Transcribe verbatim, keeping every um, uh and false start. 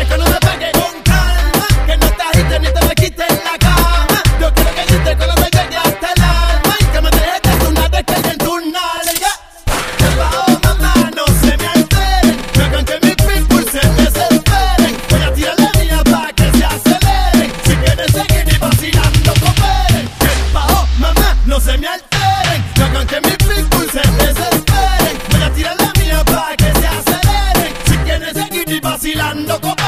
que no me pegue con calma, que no te agites ni te me quites en la cama. Yo quiero que grites cuando te llegue hasta el alma y que me dejes de tu nalga que en tu nalga. Que bajo mamá no se me alteren, no hagan que mis pitbull se desesperen. Voy a tirar la mía pa' que se aceleren. Si quieren seguir y vacilando cooperen. Que bajo mamá no se me alteren, no hagan que mis pitbull se desesperen. Voy a tirar la mía pa' que se aceleren. Si quieren seguir y vacilando cooperen.